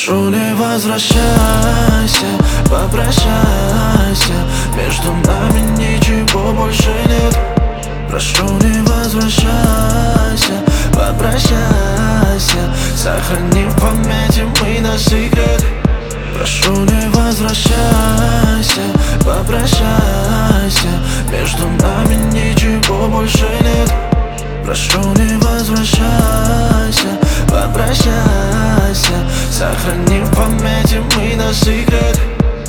Прошу, не возвращайся, попрощайся. Между нами ничего больше нет. Прошу, не возвращайся, попрощайся. Сохрани в памяти мы наш секрет. Прошу, не возвращайся, попрощайся. Между нами ничего больше нет. Прошу, не возвращайся, попрощайся. Сохрани в памяти мы наш секрет.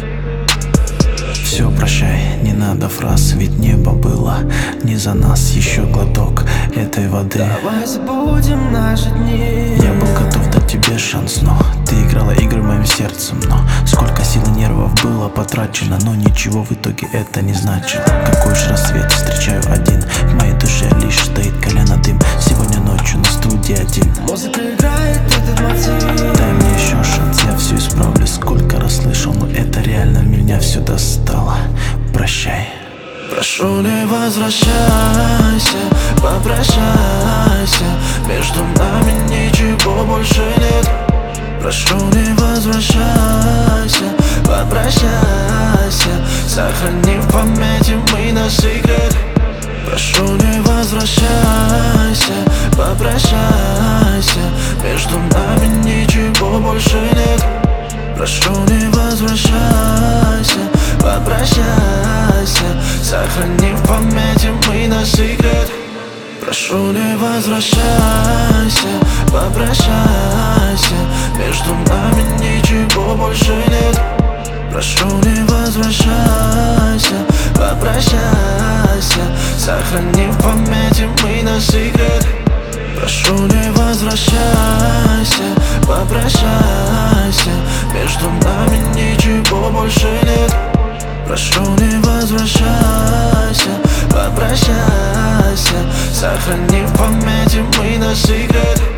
Все, прощай, не надо фраз, ведь небо было не за нас. Еще глоток этой воды. Давай забудем наши дни. Я был готов дать тебе шанс, но ты играла игры моим сердцем. Но сколько сил и нервов было потрачено, но ничего в итоге это не значило. Какой уж рассвет встречаю один, в моей душе лишь стоит колено дым. Сегодня ночью на студии один. Музыка играет этот мотив. Дай мне еще шанс, я все исправлю. Сколько раз слышал, но это реально меня все достало. Прощай. Прошу, не возвращайся, попрощайся. Между нами ничего больше нет. Прошу, не возвращайся, попрощайся. Сохрани в памяти мы наш секрет. Прошу, не возвращайся, попрощайся. Между нами ничего больше нет. Прошу, не возвращайся, попрощайся. Сохрани в памяти мы наш секрет. Прошу, не возвращайся, попрощайся. Между нами ничего больше нет. Прошу, не возвращайся, попрощайся. Сохрани в памяти мы наш секрет. Прошу, не возвращайся, попрощайся. Между нами ничего больше нет. Прошу, не возвращайся, попрощайся. Сохрани в памяти мы наш секрет.